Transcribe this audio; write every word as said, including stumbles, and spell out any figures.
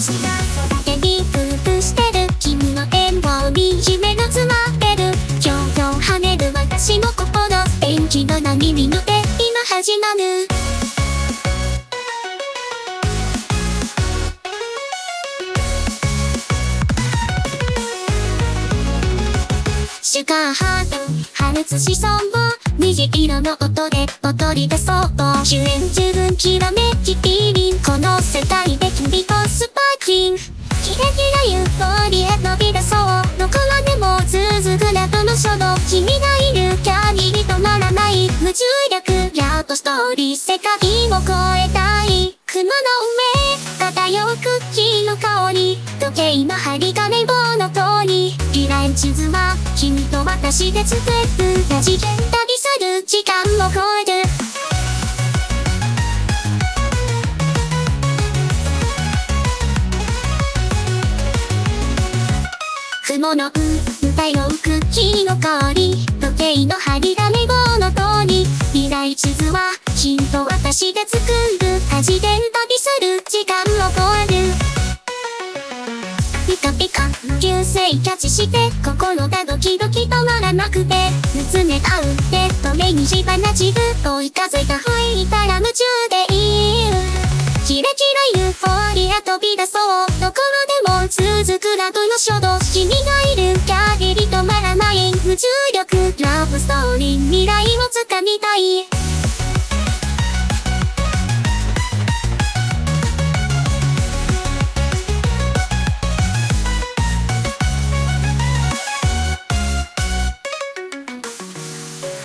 スが育てに工夫してる君の笑顔に夢が詰まってるひょうひょう跳ねる私の心元気の波に乗って今始まるシュガーハート破裂しそう虹色の音で踊り出そうと主演十分きらめきピーリンこの世界で君とスパークリングキラキラユーフォーリア飛び出そうどこまでも続くラブの書道君がいる限り止まらない無重力ラブストーリー世界を超えたい雲の上漂うクッキーの香り時計の針金棒の通りリライ地図は君と私で作るラジケン旅する時間を超える雲の上漂うクッキーの香り時計の針金棒の通り未来地図は君と私で作る味で旅する時間を超えるピカピカ流星キャッチして心がドキドキ止まらなくて見つめ合う手と目に火花散る追い風が吹いたら夢中でいるキラキラユーフォーリア飛び出そうどこまでも続くラブの書道君がいる限り止まらない無重力ラブストーリー未来をつかみたい